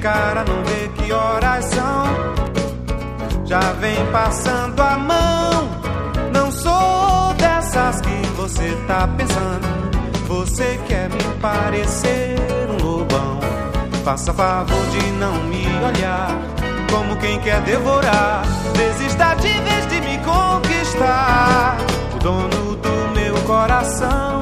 cara não vê que horas são. Já vem passando a mão. Não sou dessas que você tá pensando. Você quer me parecer um lobão. Faça favor de não me olhar como quem quer devorar. Desista de vez de me conquistar. O dono do meu coração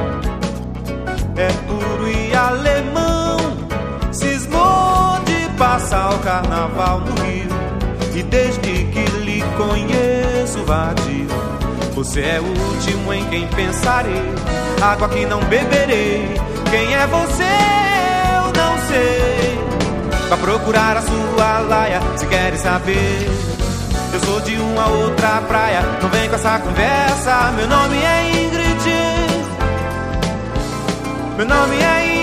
é puro e alemão. Cismou de passar o carnaval no Rio, e desde que lhe conheço vadio. Você é o último em quem pensarei, água que não beberei. Quem é você eu não sei. Pra procurar a sua laia, se queres saber, eu sou de uma outra praia. Não vem com essa conversa. Meu nome é Ingrid. Meu nome é Ingrid.